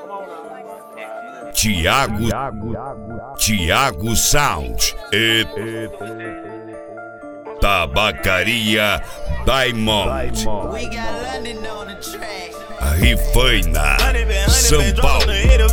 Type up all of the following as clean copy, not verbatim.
Thiago Sound e Tabacaria Diamond. Rifaina, São Paulo.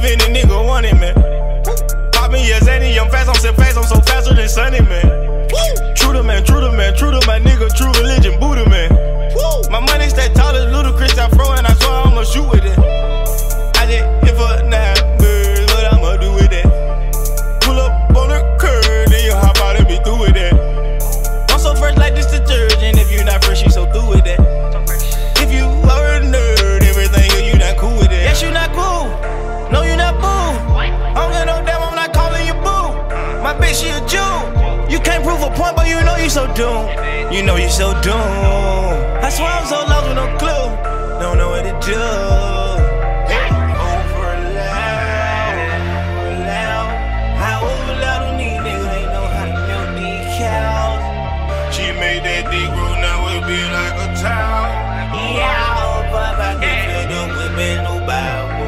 Pop me as any, I'm fast, I'm so fast, I'm so faster than Sunny, man. True to man, true to man, true to my nigga, true religion, Buddha, man. My money stay tall as Ludacris, I throw and I swear I'ma shoot with it. I just hit for 9 birds, what I'ma do with that? Pull up on the curb, then you hop out and be through with that. I'm so fresh like this detergent, if you not fresh, you so through with that. If you are a nerd, everything you not cool with it. Yes, you not cool, no, you not boo. I don't get no damn, I'm not calling you boo. My bitch, she a Jew. You can't prove a point, but you know you so doomed. You know you so doomed. I swear I'm so lost with no clue. Don't know what to do. Hey, over loud. How over loud on these niggas, they know how to milk these cows. She made that dick grow, now it be like a town. Yeah, but I can feel them with me, no Bible.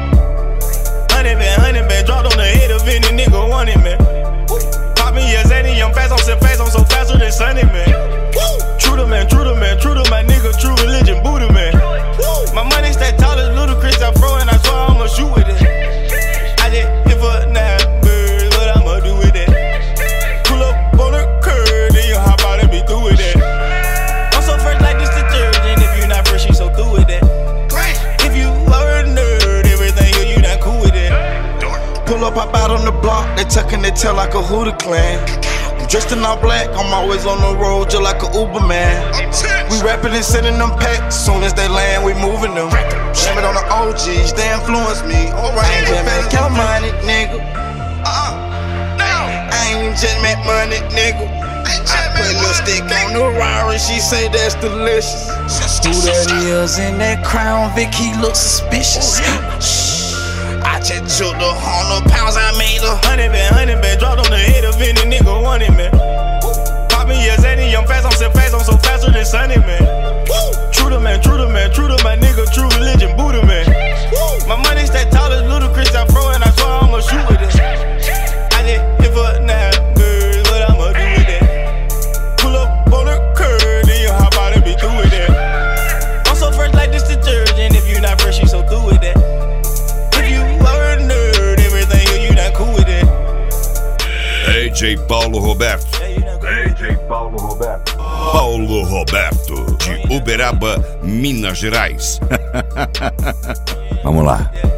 100 band, dropped on the head of any nigga wanted, man. Pop me as any, I'm fast, I'm so fast, I'm so faster than Sunny, man. True to man, true to man, true to my nigga, true religion, Buddha, man. My money stay tall as Ludacris, I throw and I swear I'ma shoot with it. I just hit for 9 birds, what I'ma do with that? Pull up on the curb, then you hop out and be through with that. I'm so fresh like this detergent, if you not fresh, you so through with that. If you are a nerd, everything you not cool with it. Pull up, hop out on the block, they tucking their tail like a Hooter clan. I'm dressed in all black, I'm always on the road just like a Uber man. We rapping and sending them packs, soon as they land, we moving them. Shame it on the OGs, they influence me. Alright, I ain't count money, nigga. I ain't just make money, nigga. I put a little stick on the Rari, she say that's delicious. Who that is in that crown, Vic, he looks suspicious. I just took the 100 pounds I made her. 100 band, dropped on the head of any nigga wanted, man. Pop me as any, I'm fast, I'm so fast, I'm so faster than Sunny, man. True to man, true to man, true to my nigga, true religion, Buddha, man. My money stay tall as Ludacris, I throw and I swear I'ma shoot with it. I just hit for 9 birds, what I'ma do with that? Pull up on the curb, then you hop out and be through with that. I'm so fresh like this detergent, if you not fresh, you so through with that. AJ Paulo Roberto. Paulo Roberto, de Uberaba, Minas Gerais. Vamos lá.